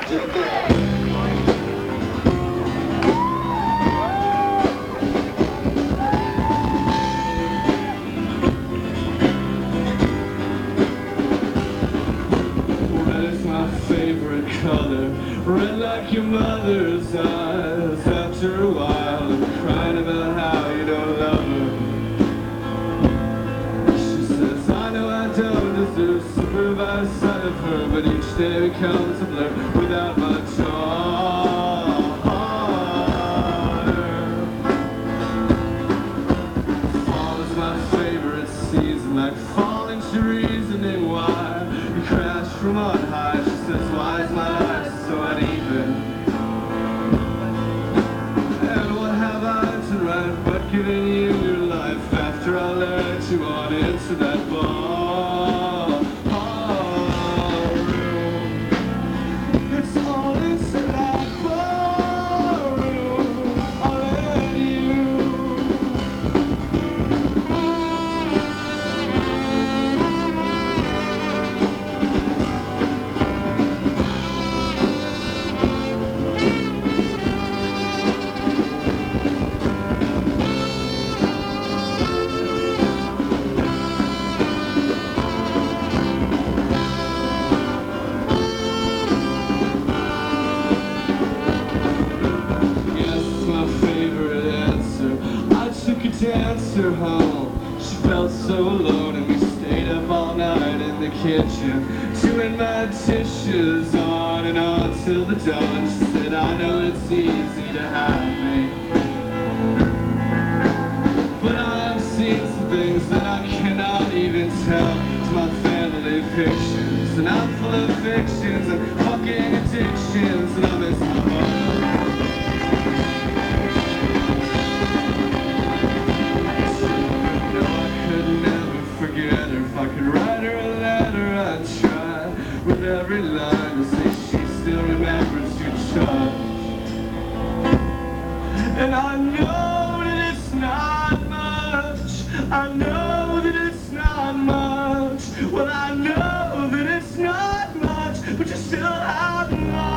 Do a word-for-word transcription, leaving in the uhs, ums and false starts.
Favorite color, red like your mother's eyes. After a while, I'm crying about how you don't love her. She says, I know I don't deserve supervised sight of her, but each day becomes a blur without my daughter. Fall is my favorite season, like falling to reasoning why you crash from on high. She says, why is my life so uneven? And what have I to write but giving you your life after I let you on into that ball? Ballroom. It's all into that ballroom. I'll let you. Dancer home. She felt so alone and we stayed up all night in the kitchen doing my dishes on and on till the dawn. She said, I know it's easy to have me, but I've seen some things that I cannot even tell to my family fictions, and I'm full of fictions and fucking addictions, and I miss my mom. With every line to say she still remembers your touch. And I know that it's not much. I know that it's not much. Well, I know that it's not much, but you still have much.